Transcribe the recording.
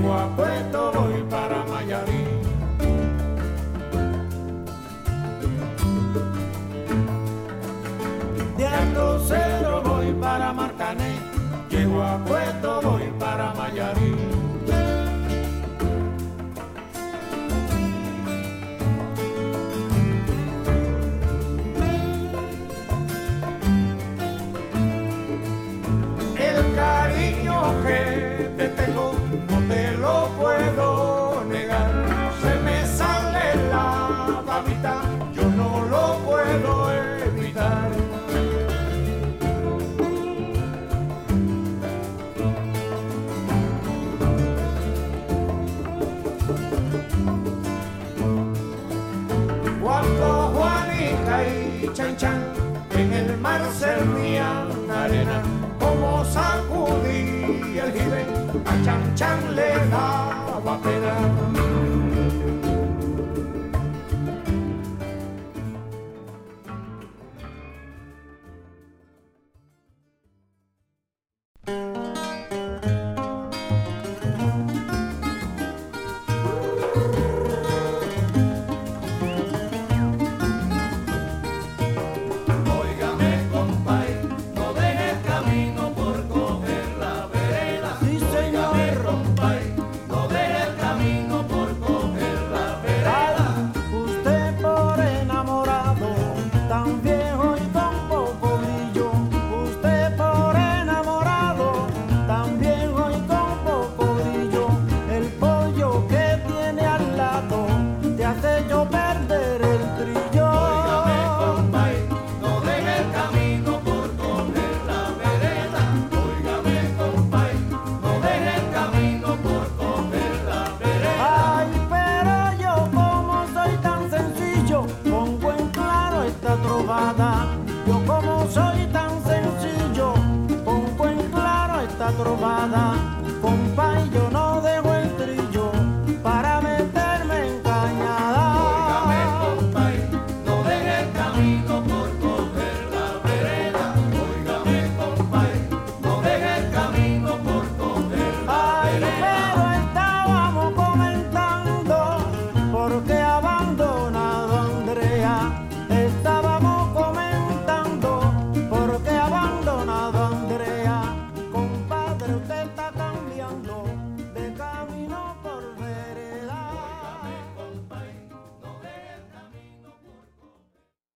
llego a Puerto, voy para Mayarí. De Alto Cedro voy para Marcané, llego a Puerto, voy para Mayarí. El cariño que te tengo no te lo puedo negar, se me sale la babita, yo no lo puedo evitar. Cuando Juanica y Chan Chan en el mar servían arena, como sacudí el jibe, a Chan Chan le daba pena. Yo como soy tan sencillo, pongo en claro esta trovada, compa, y yo